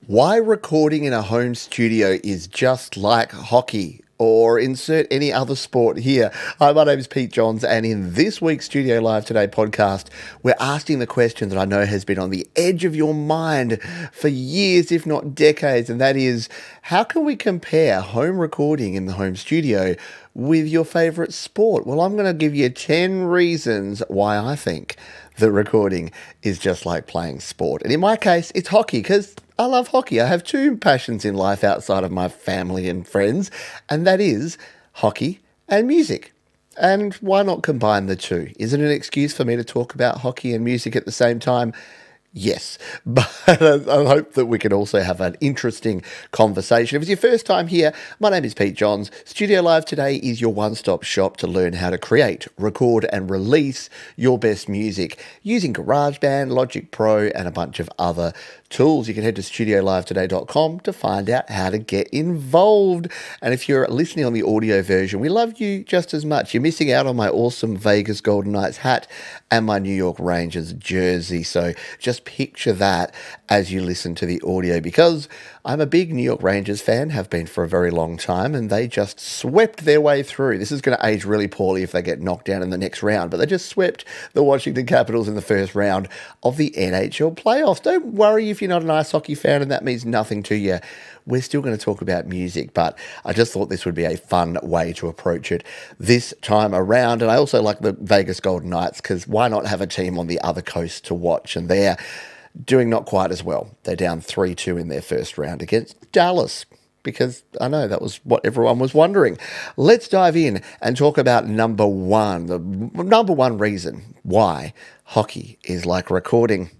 Why recording in a home studio is just like hockey, or insert any other sport here. Hi, my name is Pete Johns, and in this week's Studio Live Today podcast, we're asking the question that I know has been on the edge of your mind for years, if not decades, and that is, how can we compare home recording in the home studio with your favourite sport? Well, I'm going to give you 10 reasons why I think that recording is just like playing sport. And in my case, it's hockey, because I love hockey. I have two passions in life outside of my family and friends, and that is hockey and music. And why not combine the two? Is it an excuse for me to talk about hockey and music at the same time? Yes, but I hope that we can also have an interesting conversation. If it's your first time here, my name is Pete Johns. Studio Live Today is your one-stop shop to learn how to create, record and release your best music using GarageBand, Logic Pro and a bunch of other tools. You can head to studiolivetoday.com to find out how to get involved. And if you're listening on the audio version, we love you just as much. You're missing out on my awesome Vegas Golden Knights hat and my New York Rangers jersey. So just picture that as you listen to the audio, because I'm a big New York Rangers fan, have been for a very long time, and they just swept their way through. This is going to age really poorly if they get knocked down in the next round, but they just swept the Washington Capitals in the first round of the NHL playoffs. Don't worry if you're not an ice hockey fan and that means nothing to you. We're still going to talk about music, but I just thought this would be a fun way to approach it this time around. And I also like the Vegas Golden Knights, because why not have a team on the other coast to watch? And they're doing not quite as well. They're down 3-2 in their first round against Dallas, because I know that was what everyone was wondering. Let's dive in and talk about number one, the number one reason why hockey is like recording.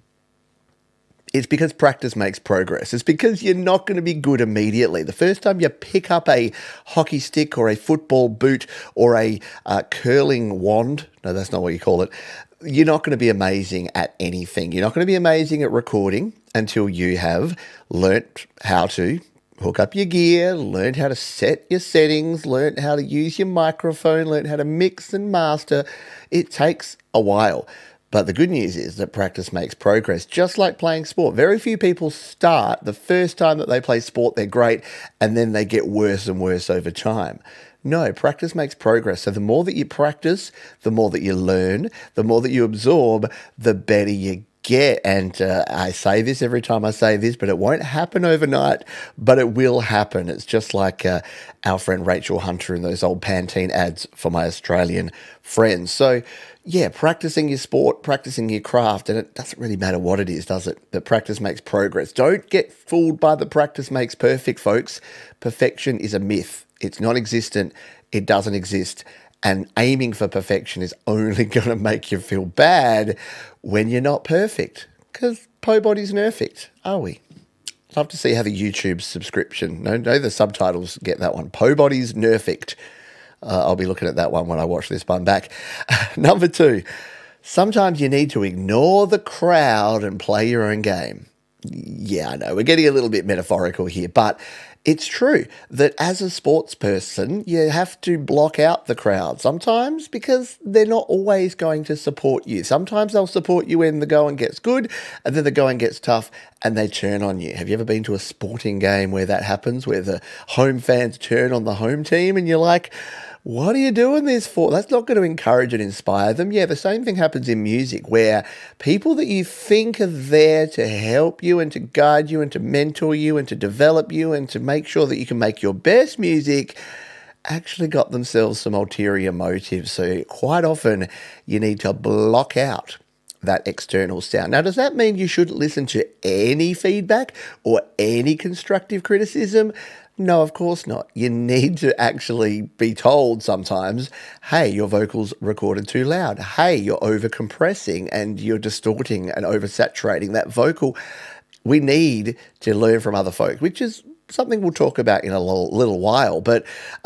It's because practice makes progress. It's because you're not going to be good immediately. The first time you pick up a hockey stick or a football boot or a curling wand, no, that's not what you call it, you're not going to be amazing at anything. You're not going to be amazing at recording until you have learnt how to hook up your gear, learned how to set your settings, learned how to use your microphone, learned how to mix and master. It takes a while. But the good news is that practice makes progress, just like playing sport. Very few people start the first time that they play sport, they're great, and then they get worse and worse over time. No, practice makes progress. So the more that you practice, the more that you learn, the more that you absorb, the better you get. And I say this every time I say this, but it won't happen overnight, but it will happen. It's just like our friend Rachel Hunter in those old Pantene ads for my Australian friends. So yeah, practicing your sport, practicing your craft, and it doesn't really matter what it is, does it? But practice makes progress. Don't get fooled by the practice makes perfect, folks. Perfection is a myth. It's non-existent. It doesn't exist. And aiming for perfection is only going to make you feel bad when you're not perfect, because po body's nerfect, are we? Love to see how the YouTube subscription, no, the subtitles get that one. Po body's nerfect. I'll be looking at that one when I watch this one back. Number two, sometimes you need to ignore the crowd and play your own game. Yeah, I know, we're getting a little bit metaphorical here, but it's true that as a sports person, you have to block out the crowd sometimes, because they're not always going to support you. Sometimes they'll support you when the going gets good, and then the going gets tough and they turn on you. Have you ever been to a sporting game where that happens, where the home fans turn on the home team and you're like, what are you doing this for? That's not going to encourage and inspire them. Yeah, the same thing happens in music, where people that you think are there to help you and to guide you and to mentor you and to develop you and to make sure that you can make your best music actually got themselves some ulterior motives. So quite often you need to block out that external sound. Now, does that mean you shouldn't listen to any feedback or any constructive criticism? No, of course not. You need to actually be told sometimes, hey, your vocals recorded too loud. Hey, you're over-compressing and you're distorting and oversaturating that vocal. We need to learn from other folk, which is something we'll talk about in a little while. But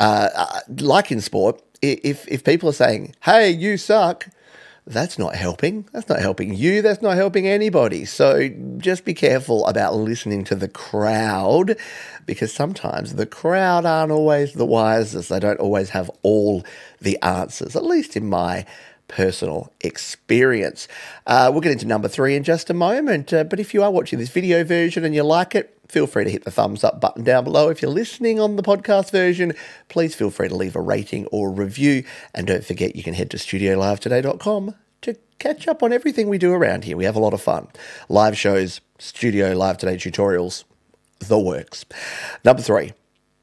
like in sport, if people are saying, hey, you suck, that's not helping. That's not helping you. That's not helping anybody. So just be careful about listening to the crowd, because sometimes the crowd aren't always the wisest. They don't always have all the answers, at least in my personal experience. We'll get into number 3 in just a moment. But if you are watching this video version and you like it, feel free to hit the thumbs up button down below. If you're listening on the podcast version, please feel free to leave a rating or review. And don't forget, you can head to studiolivetoday.com to catch up on everything we do around here. We have a lot of fun. Live shows, Studio Live Today tutorials, the works. Number 3,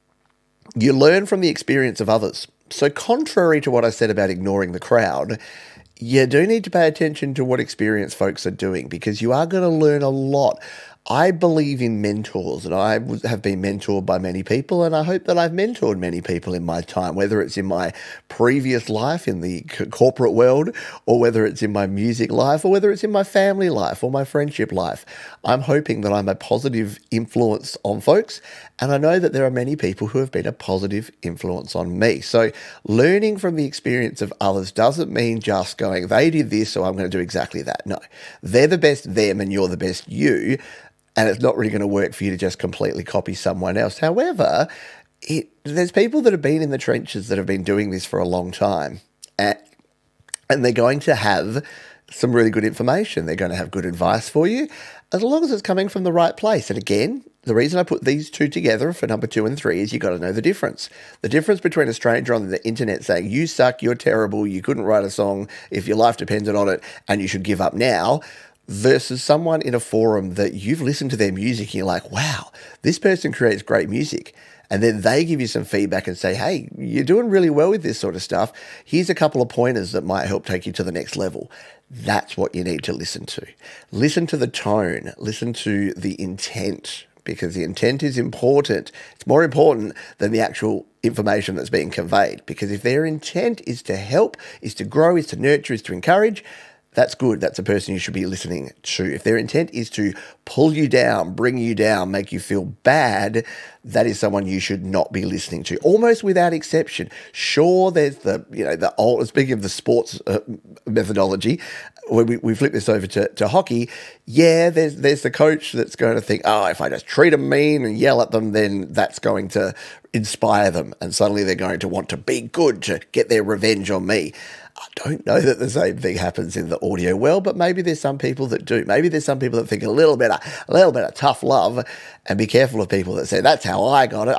you learn from the experience of others. So contrary to what I said about ignoring the crowd, you do need to pay attention to what experienced folks are doing, because you are going to learn a lot. I believe in mentors, and I have been mentored by many people, and I hope that I've mentored many people in my time, whether it's in my previous life in the corporate world, or whether it's in my music life, or whether it's in my family life or my friendship life. I'm hoping that I'm a positive influence on folks, and I know that there are many people who have been a positive influence on me. So learning from the experience of others doesn't mean just going, they did this, so I'm going to do exactly that. No, they're the best them and you're the best you. And it's not really going to work for you to just completely copy someone else. However, there's people that have been in the trenches that have been doing this for a long time. And they're going to have some really good information. They're going to have good advice for you, as long as it's coming from the right place. And again, the reason I put these two together for number 2 and 3 is you got to know the difference. The difference between a stranger on the internet saying, you suck, you're terrible, you couldn't write a song if your life depended on it, and you should give up now, versus someone in a forum that you've listened to their music and you're like, wow, this person creates great music. And then they give you some feedback and say, hey, you're doing really well with this sort of stuff. Here's a couple of pointers that might help take you to the next level. That's what you need to listen to. Listen to the tone. Listen to the intent, because the intent is important. It's more important than the actual information that's being conveyed. Because if their intent is to help, is to grow, is to nurture, is to encourage, that's good. That's a person you should be listening to. If their intent is to pull you down, bring you down, make you feel bad, that is someone you should not be listening to, almost without exception. Sure, there's the old, speaking of the sports methodology, when we flip this over to hockey, yeah, there's the coach that's going to think, oh, if I just treat them mean and yell at them, then that's going to inspire them. And suddenly they're going to want to be good to get their revenge on me. I don't know that the same thing happens in the audio world, but maybe there's some people that do. Maybe there's some people that think a little bit of tough love, and be careful of people that say, that's how I got it.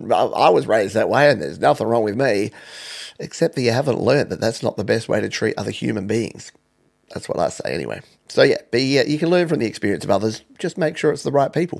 I was raised that way and there's nothing wrong with me, except that you haven't learned that that's not the best way to treat other human beings. That's what I say anyway. So yeah, you can learn from the experience of others. Just make sure it's the right people.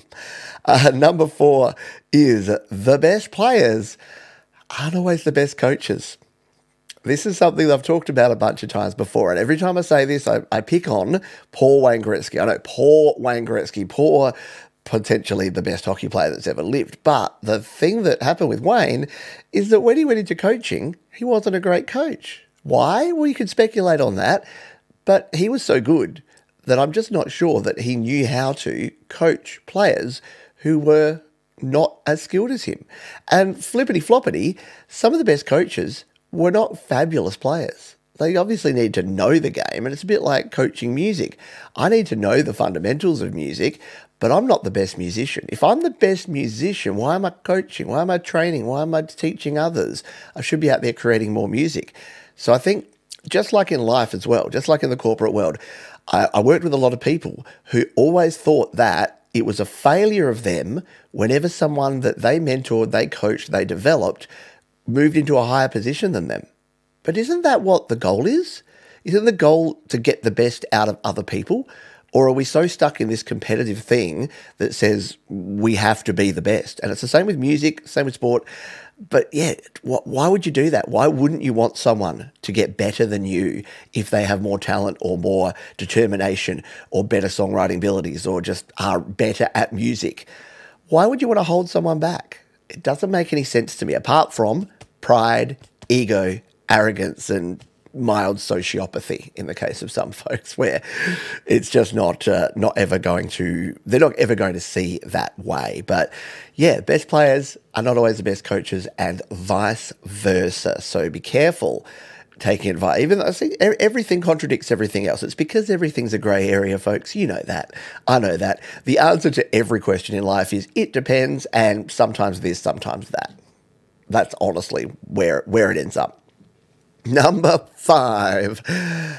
Number 4 is the best players aren't always the best coaches. This is something that I've talked about a bunch of times before, and every time I say this, I pick on Paul Wayne Gretzky. I know Paul Wayne Gretzky, potentially the best hockey player that's ever lived. But the thing that happened with Wayne is that when he went into coaching, he wasn't a great coach. Why? Well, you could speculate on that, but he was so good that I'm just not sure that he knew how to coach players who were not as skilled as him. And flippity floppity, some of the best coaches were not fabulous players. They obviously need to know the game, and it's a bit like coaching music. I need to know the fundamentals of music, but I'm not the best musician. If I'm the best musician, why am I coaching? Why am I training? Why am I teaching others? I should be out there creating more music. So I think just like in life as well, just like in the corporate world, I worked with a lot of people who always thought that it was a failure of them whenever someone that they mentored, they coached, they developed, moved into a higher position than them. But isn't that what the goal is? Isn't the goal to get the best out of other people? Or are we so stuck in this competitive thing that says we have to be the best? And it's the same with music, same with sport. But yeah, why would you do that? Why wouldn't you want someone to get better than you if they have more talent or more determination or better songwriting abilities or just are better at music? Why would you want to hold someone back? It doesn't make any sense to me, apart from pride, ego, arrogance, and mild sociopathy in the case of some folks, where it's just not ever going to, they're not ever going to see that way. But yeah, best players are not always the best coaches, and vice versa. So be careful taking advice. Even though I see everything contradicts everything else. It's because everything's a grey area, folks. You know that. I know that. The answer to every question in life is it depends, and sometimes this, sometimes that. That's honestly where it ends up. Number 5,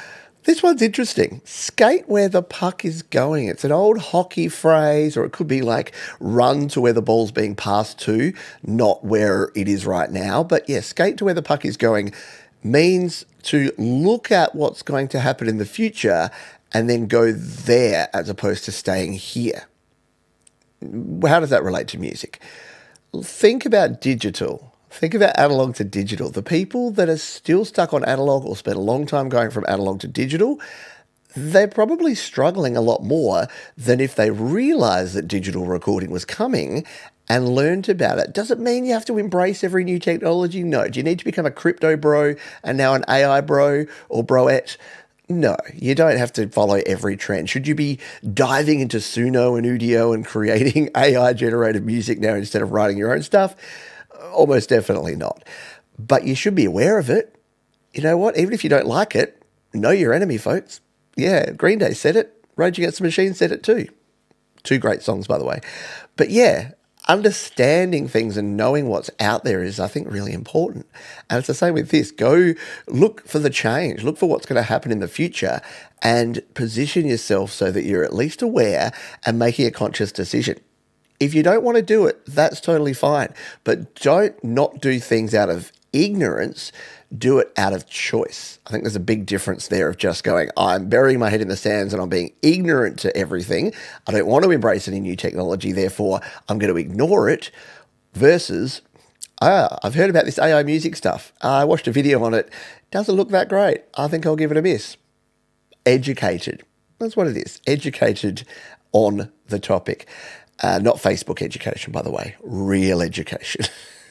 This one's interesting. Skate where the puck is going. It's an old hockey phrase, or it could be like run to where the ball's being passed to, not where it is right now. But yeah, skate to where the puck is going means to look at what's going to happen in the future and then go there as opposed to staying here. How does that relate to music? Think about digital. Think about analog to digital. The people that are still stuck on analog or spent a long time going from analog to digital, they're probably struggling a lot more than if they realized that digital recording was coming and learned about it. Does it mean you have to embrace every new technology? No. Do you need to become a crypto bro and now an AI bro or broette? No, you don't have to follow every trend. Should you be diving into Suno and Udio and creating AI-generated music now instead of writing your own stuff? Almost definitely not. But you should be aware of it. You know what? Even if you don't like it, know your enemy, folks. Yeah, Green Day said it. Rage Against the Machine said it too. Two great songs, by the way. But yeah, understanding things and knowing what's out there is, I think, really important. And it's the same with this. Go look for the change. Look for what's going to happen in the future and position yourself so that you're at least aware and making a conscious decision. If you don't want to do it, that's totally fine. But don't not do things out of ignorance. Do it out of choice. I think there's a big difference there of just going, I'm burying my head in the sands and I'm being ignorant to everything. I don't want to embrace any new technology, therefore I'm going to ignore it, versus, I've heard about this AI music stuff. I watched a video on it. Doesn't look that great. I think I'll give it a miss. Educated. That's what it is. Educated on the topic. Not Facebook education, by the way. Real education.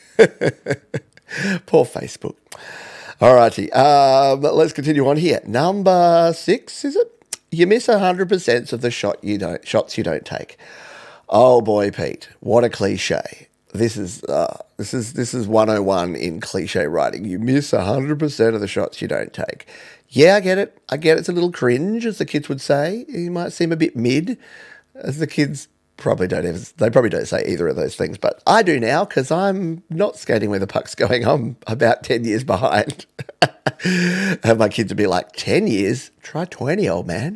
Poor Facebook. All righty. Let's continue on here. Number 6, is it? You miss 100% of the shots you don't take. Oh boy, Pete, what a cliche. This is 101 in cliche writing. You miss 100% of the shots you don't take. Yeah, I get it. It's a little cringe, as the kids would say. You might seem a bit mid, as the kids probably don't say either of those things, but I do now because I'm not skating where the puck's going. I'm about 10 years behind. And my kids would be like, 10 years? Try 20, old man.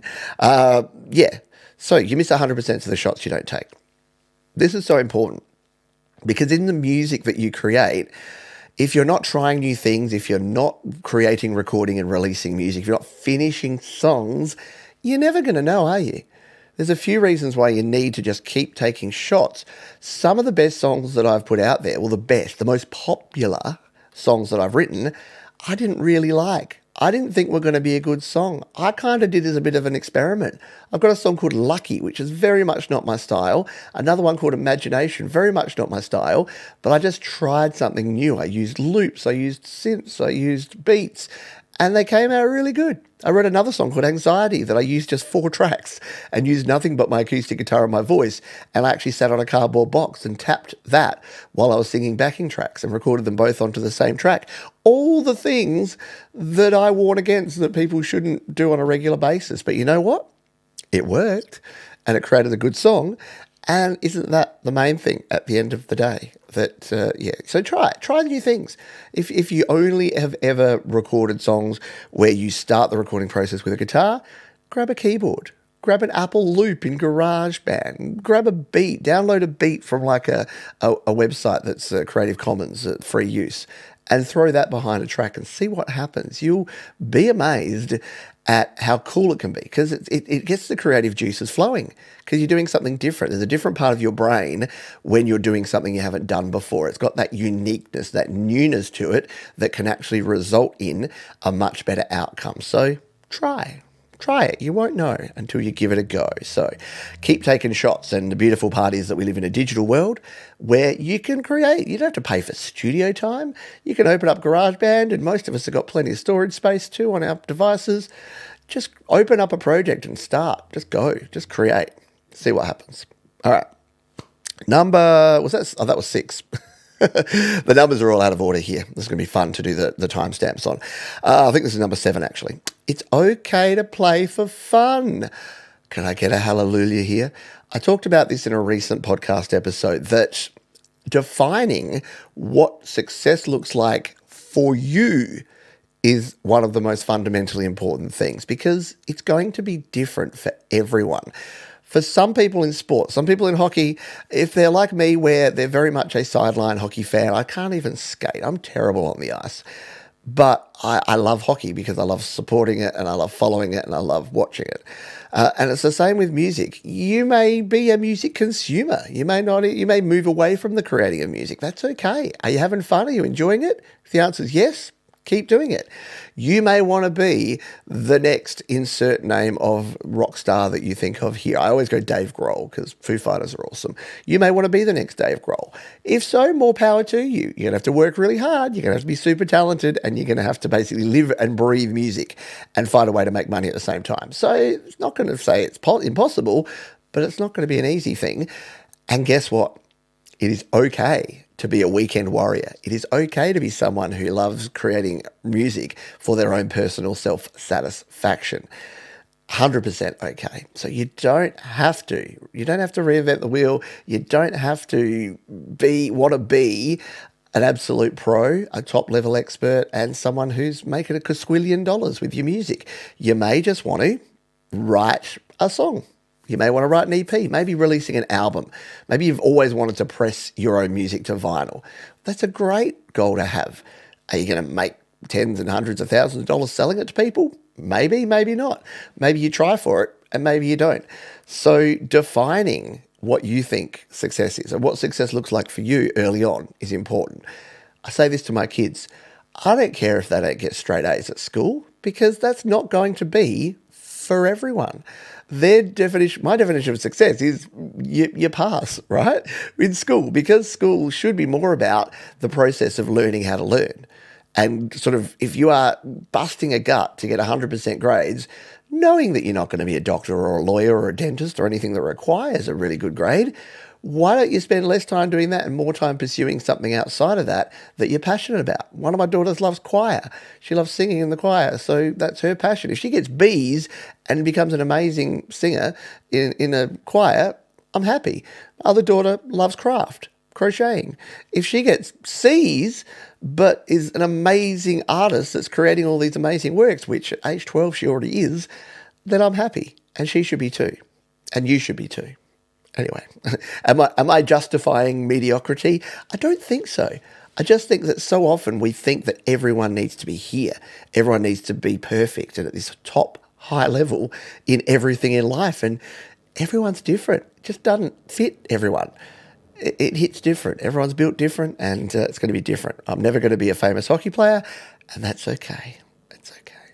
Yeah. So you miss 100% of the shots you don't take. This is so important because in the music that you create, if you're not trying new things, if you're not creating, recording and releasing music, if you're not finishing songs, you're never going to know, are you? There's a few reasons why you need to just keep taking shots. Some of the best songs that I've put out there, well, the most popular songs that I've written, I didn't really like. I didn't think were going to be a good song. I kind of did as a bit of an experiment. I've got a song called Lucky, which is very much not my style. Another one called Imagination, very much not my style. But I just tried something new. I used loops, I used synths, I used beats. And they came out really good. I wrote another song called Anxiety that I used just 4 tracks and used nothing but my acoustic guitar and my voice. And I actually sat on a cardboard box and tapped that while I was singing backing tracks and recorded them both onto the same track. All the things that I warn against that people shouldn't do on a regular basis. But you know what? It worked and it created a good song. And isn't that the main thing at the end of the day? So try new things. If you only have ever recorded songs where you start the recording process with a guitar, grab a keyboard, grab an Apple Loop in GarageBand, grab a beat, download a beat from like a website that's Creative Commons free use, and throw that behind a track and see what happens. You'll be amazed at how cool it can be because it gets the creative juices flowing because you're doing something different. There's a different part of your brain when you're doing something you haven't done before. It's got that uniqueness, that newness to it that can actually result in a much better outcome. So try it. You won't know until you give it a go. So keep taking shots. And the beautiful part is that we live in a digital world where you can create. You don't have to pay for studio time. You can open up GarageBand, and most of us have got plenty of storage space too on our devices. Just open up a project and start. Just go. Just create. See what happens. All right. That was 6. The numbers are all out of order here. This is going to be fun to do the timestamps on. I think this is number 7, actually. It's okay to play for fun. Can I get a hallelujah here? I talked about this in a recent podcast episode, that defining what success looks like for you is one of the most fundamentally important things because it's going to be different for everyone. For some people in sport, some people in hockey, if they're like me where they're very much a sideline hockey fan, I can't even skate. I'm terrible on the ice. But I love hockey because I love supporting it and I love following it and I love watching it. And it's the same with music. You may be a music consumer. You may not. You may move away from the creating of music. That's okay. Are you having fun? Are you enjoying it? If the answer is yes, keep doing it. You may want to be the next insert name of rock star that you think of here. I always go Dave Grohl because Foo Fighters are awesome. You may want to be the next Dave Grohl. If so, more power to you. You're going to have to work really hard. You're going to have to be super talented and you're going to have to basically live and breathe music and find a way to make money at the same time. So it's not going to say it's impossible, but it's not going to be an easy thing. And guess what? It is okay to be a weekend warrior. It is okay to be someone who loves creating music for their own personal self-satisfaction. 100% okay. So you don't have to. You don't have to reinvent the wheel. You don't have to want to be an absolute pro, a top-level expert, and someone who's making a quadrillion dollars with your music. You may just want to write a song. You may want to write an EP, maybe releasing an album. Maybe you've always wanted to press your own music to vinyl. That's a great goal to have. Are you going to make tens and hundreds of thousands of dollars selling it to people? Maybe, maybe not. Maybe you try for it and maybe you don't. So defining what you think success is and what success looks like for you early on is important. I say this to my kids. I don't care if they don't get straight A's at school because that's not going to be for everyone. My definition of success is you pass, right, in school, because school should be more about the process of learning how to learn. And sort of if you are busting a gut to get 100% grades, knowing that you're not going to be a doctor or a lawyer or a dentist or anything that requires a really good grade, why don't you spend less time doing that and more time pursuing something outside of that you're passionate about? One of my daughters loves choir. She loves singing in the choir, so that's her passion. If she gets B's and becomes an amazing singer in a choir, I'm happy. Other daughter loves craft, crocheting. If she gets C's but is an amazing artist that's creating all these amazing works, which at age 12 she already is, then I'm happy. And she should be too. And you should be too. Anyway, am I justifying mediocrity? I don't think so. I just think that so often we think that everyone needs to be here. Everyone needs to be perfect and at this top high level in everything in life. And everyone's different. It just doesn't fit everyone. It hits different. Everyone's built different and it's going to be different. I'm never going to be a famous hockey player and that's okay. It's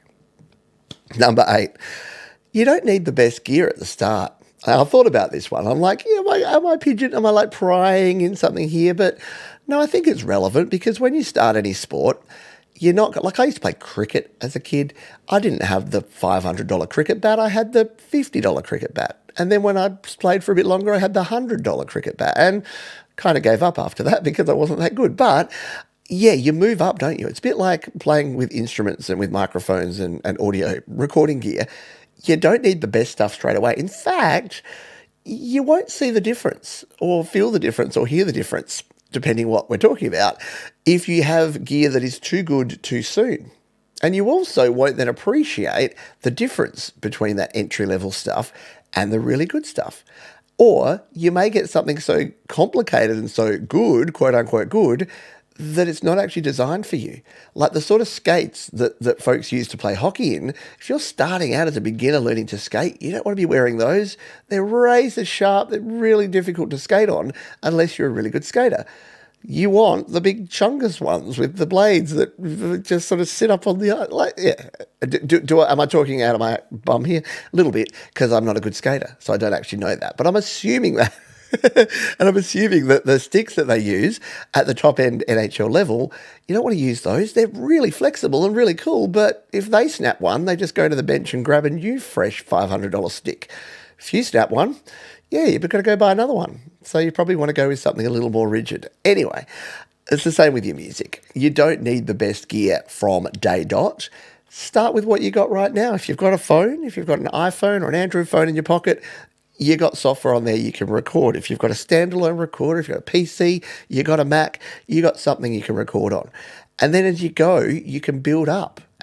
okay. Number 8, you don't need the best gear at the start. I thought about this one. I'm like, yeah, am I pigeon? Am I like prying in something here? But no, I think it's relevant because when you start any sport, you're not like I used to play cricket as a kid. I didn't have the $500 cricket bat. I had the $50 cricket bat. And then when I played for a bit longer, I had the $100 cricket bat and kind of gave up after that because I wasn't that good. But yeah, you move up, don't you? It's a bit like playing with instruments and with microphones and audio recording gear. You don't need the best stuff straight away. In fact, you won't see the difference or feel the difference or hear the difference, depending what we're talking about, if you have gear that is too good too soon. And you also won't then appreciate the difference between that entry-level stuff and the really good stuff. Or you may get something so complicated and so good, quote unquote good, that it's not actually designed for you. Like the sort of skates that folks use to play hockey in, if you're starting out as a beginner learning to skate, you don't want to be wearing those. They're razor sharp, they're really difficult to skate on unless you're a really good skater. You want the big chungus ones with the blades that just sort of sit up on the like. Yeah, am I talking out of my bum here? A little bit, because I'm not a good skater, so I don't actually know that. But I'm assuming that. And I'm assuming that the sticks that they use at the top end NHL level, you don't want to use those. They're really flexible and really cool, but if they snap one, they just go to the bench and grab a new fresh $500 stick. If you snap one, yeah, you've got to go buy another one. So you probably want to go with something a little more rigid. Anyway, it's the same with your music. You don't need the best gear from day dot. Start with what you got right now. If you've got a phone, if you've got an iPhone or an Android phone in your pocket, you got software on there you can record. If you've got a standalone recorder, if you've got a PC, you got a Mac, you got something you can record on. And then as you go, you can build up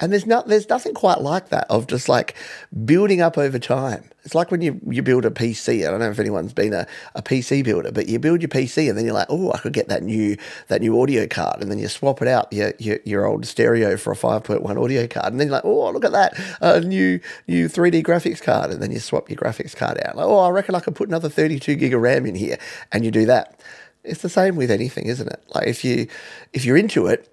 And there's nothing quite like that of just like building up over time. It's like when you build a PC. I don't know if anyone's been a PC builder, but you build your PC and then you're like, oh, I could get that new audio card, and then you swap it out your old stereo for a 5.1 audio card, and then you're like, oh, look at that new 3D graphics card, and then you swap your graphics card out. Like, oh, I reckon I could put another 32 gig of RAM in here, and you do that. It's the same with anything, isn't it? Like if you're into it,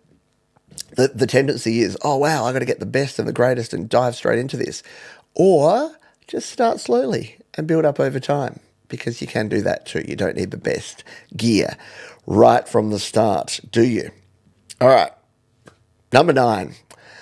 the tendency is, oh, wow, I got to get the best and the greatest and dive straight into this. Or just start slowly and build up over time, because you can do that too. You don't need the best gear right from the start, do you? All right, number 9.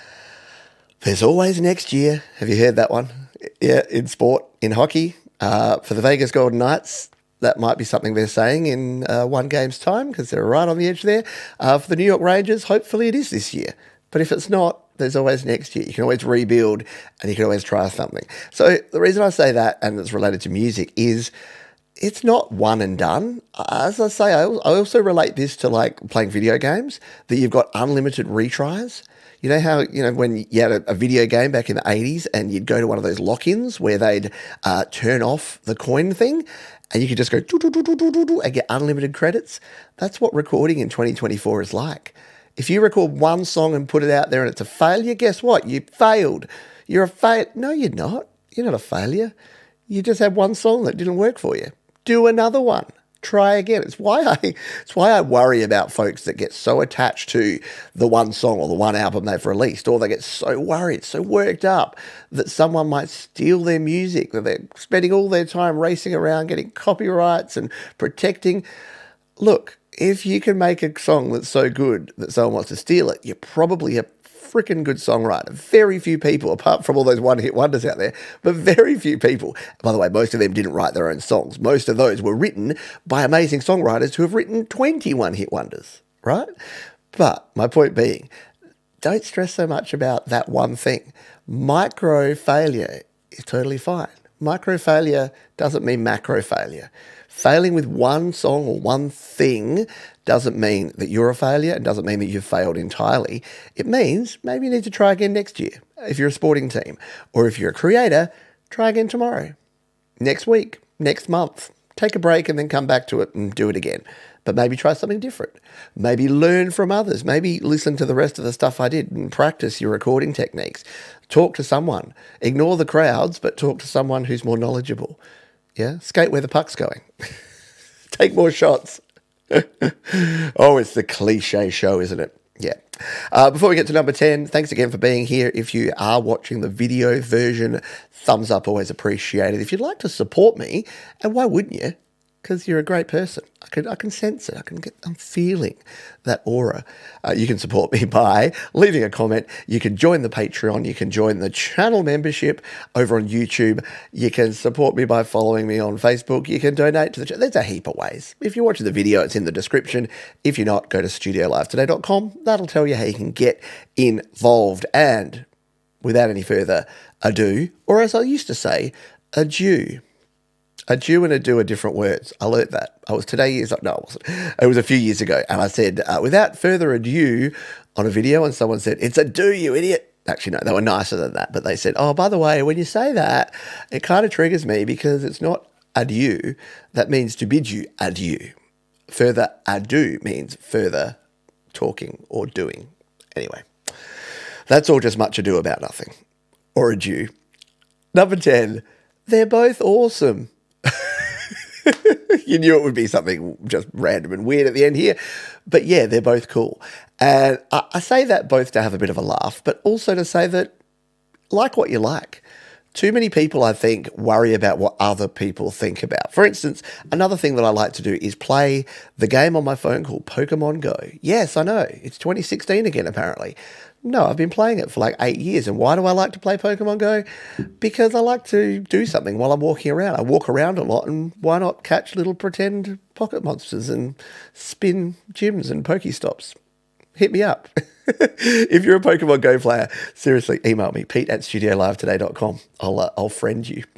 There's always next year. Have you heard that one? Yeah, in sport, in hockey, for the Vegas Golden Knights, that might be something they're saying in 1 game's time, because they're right on the edge there. For the New York Rangers, hopefully it is this year. But if it's not, there's always next year. You can always rebuild and you can always try something. So the reason I say that, and it's related to music, is it's not one and done. As I say, I also relate this to like playing video games, that you've got unlimited retries. You know how, when you had a video game back in the 80s and you'd go to one of those lock-ins where they'd turn off the coin thing, and you could just go and get unlimited credits? That's what recording in 2024 is like. If you record one song and put it out there and it's a failure, guess what? You failed. You're a fail. No, you're not. You're not a failure. You just had one song that didn't work for you. Do another one. Try again. It's why I worry about folks that get so attached to the one song or the one album they've released, or they get so worried, so worked up that someone might steal their music, that they're spending all their time racing around getting copyrights and protecting. Look, if you can make a song that's so good that someone wants to steal it, you're probably a freaking good songwriter. Very few people, apart from all those one-hit wonders out there, but very few people. By the way, most of them didn't write their own songs. Most of those were written by amazing songwriters who have written 20 one-hit wonders, right? But my point being, don't stress so much about that one thing. Micro failure is totally fine. Micro failure doesn't mean macro failure. Failing with one song or one thing doesn't mean that you're a failure. It doesn't mean that you've failed entirely. It means maybe you need to try again next year if you're a sporting team. Or if you're a creator, try again tomorrow, next week, next month. Take a break and then come back to it and do it again. But maybe try something different. Maybe learn from others. Maybe listen to the rest of the stuff I did and practice your recording techniques. Talk to someone. Ignore the crowds, but talk to someone who's more knowledgeable. Yeah, skate where the puck's going. Take more shots. Oh, it's the cliche show, isn't it? Yeah. Before we get to number 10, thanks again for being here. If you are watching the video version, thumbs up, always appreciated. If you'd like to support me, and why wouldn't you? Because you're a great person. I can sense it. I'm feeling that aura. You can support me by leaving a comment. You can join the Patreon. You can join the channel membership over on YouTube. You can support me by following me on Facebook. You can donate to the channel. There's a heap of ways. If you're watching the video, it's in the description. If you're not, go to studiolivetoday.com. That'll tell you how you can get involved. And without any further ado, or as I used to say, adieu. A Jew and a do are different words. I learnt that. I wasn't. It was a few years ago. And I said, without further ado, on a video, and someone said, it's a do, you idiot. Actually, no, they were nicer than that. But they said, oh, by the way, when you say that, it kind of triggers me because it's not adieu. That means to bid you adieu. Further ado means further talking or doing. Anyway, that's all just much ado about nothing. Or adieu. Number 10, they're both awesome. You knew it would be something just random and weird at the end here. But yeah, they're both cool. And I say that both to have a bit of a laugh, but also to say that like what you like. Too many people, I think, worry about what other people think about. For instance, another thing that I like to do is play the game on my phone called Pokemon Go. Yes, I know. It's 2016 again, apparently. No, I've been playing it for like 8 years. And why do I like to play Pokemon Go? Because I like to do something while I'm walking around. I walk around a lot, and why not catch little pretend pocket monsters and spin gyms and Pokestops? Hit me up. If you're a Pokemon Go player, seriously, email me, pete@studiolivetoday.com. I'll friend you.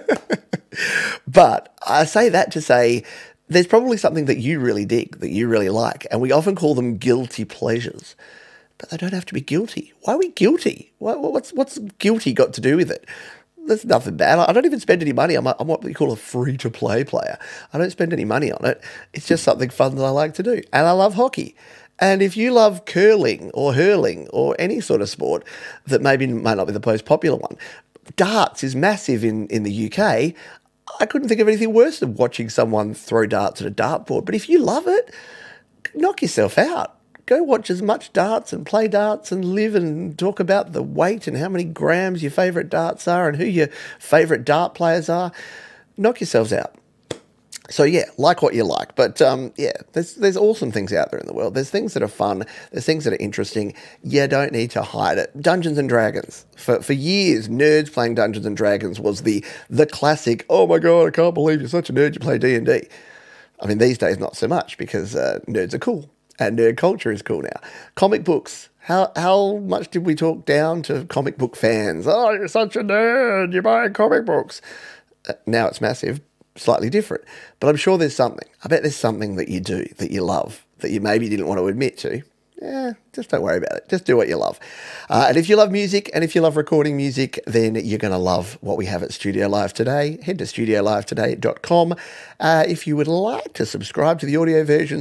But I say that to say there's probably something that you really dig, that you really like, and we often call them guilty pleasures. but they don't have to be guilty. Why are we guilty? What's guilty got to do with it? There's nothing bad. I don't even spend any money. I'm what we call a free-to-play player. I don't spend any money on it. It's just something fun that I like to do. And I love hockey. And if you love curling or hurling or any sort of sport that maybe might not be the most popular one, darts is massive in the UK. I couldn't think of anything worse than watching someone throw darts at a dartboard. But if you love it, knock yourself out. Go watch as much darts and play darts and live and talk about the weight and how many grams your favourite darts are and who your favourite dart players are. Knock yourselves out. So yeah, like what you like, but yeah, there's awesome things out there in the world. There's things that are fun. There's things that are interesting. You don't need to hide it. Dungeons and Dragons. For years, nerds playing Dungeons and Dragons was the classic. Oh my god, I can't believe you're such a nerd. You play D&D. I mean, these days not so much because nerds are cool and nerd culture is cool now. Comic books. How much did we talk down to comic book fans? Oh, you're such a nerd. You're buying comic books. Now it's massive. Slightly different, but I'm sure there's something. I bet there's something that you do, that you love, that you maybe didn't want to admit to. Yeah, just don't worry about it. Just do what you love. And if you love music and if you love recording music, then you're going to love what we have at Studio Live Today. Head to studiolivetoday.com. If you would like to subscribe to the audio version,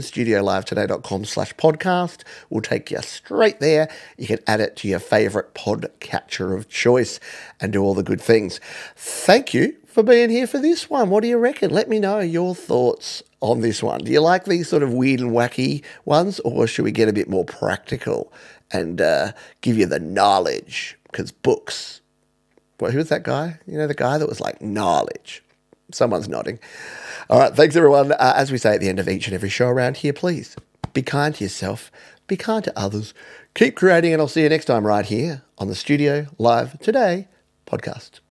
studiolivetoday.com/podcast will take you straight there. You can add it to your favourite podcatcher of choice and do all the good things. Thank you for being here for this one. What do you reckon? Let me know your thoughts on this one. Do you like these sort of weird and wacky ones, or should we get a bit more practical and give you the knowledge? Because books. Well, who was that guy? You know, the guy that was like, knowledge. Someone's nodding. All right, thanks everyone. As we say at the end of each and every show around here, please be kind to yourself, be kind to others, keep creating, and I'll see you next time right here on the Studio Live Today podcast.